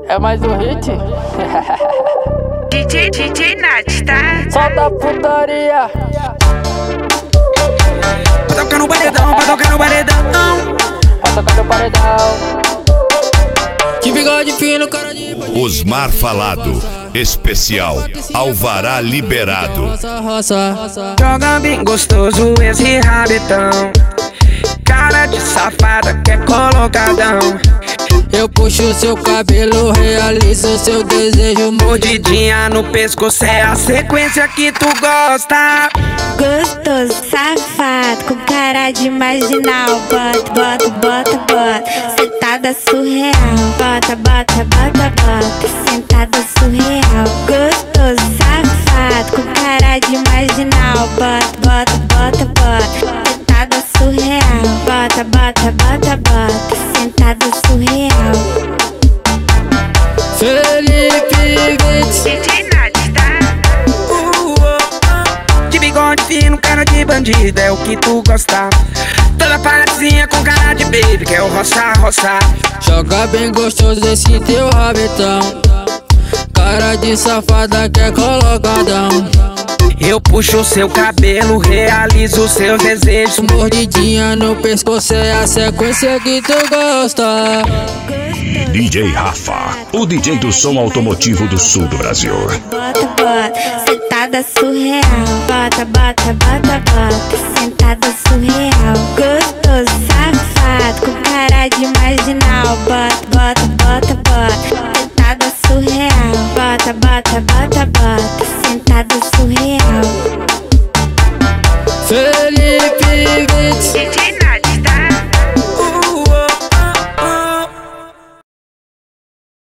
É mais um hit? DJ Nath, tá? Solta a putaria. Pra tocar no paredão, pra tocar no paredão. Pra tocar no paredão. De bigode fino, cara de... Osmar Falado, especial, alvará liberado. Joga bem gostoso esse rabetão. Cara de safada que é colocadão. Eu puxo seu cabelo, realizo seu desejo. Mordidinha no pescoço é a sequência que tu gosta. Gostoso, safado, com cara de marginal. Bota, bota, bota, bota, sentada surreal. Bota, bota, bota, bota, sentada surreal. Gostoso, safado, com cara de marginal. Bota, bota, bota, bota, sentada surreal. Bota, bota, bota, bota, sentada surreal. Felipe Vix, DJ Nath, tá? De bigode fino, cara de bandido é o que tu gosta. Toda paradinha com cara de baby que é o roça, roça. joga bem gostoso esse teu rabetão. Cara de safada que é colocadão. Eu puxo seu cabelo, realizo seus desejos. Mordidinha no pescoço é a sequência que tu gosta. DJ Rafa, o DJ do som automotivo do sul do Brasil. Bota, bota, sentada surreal. Bota, bota, bota, bota, sentada surreal. Gostoso, safado, com cara de marginal. Bota,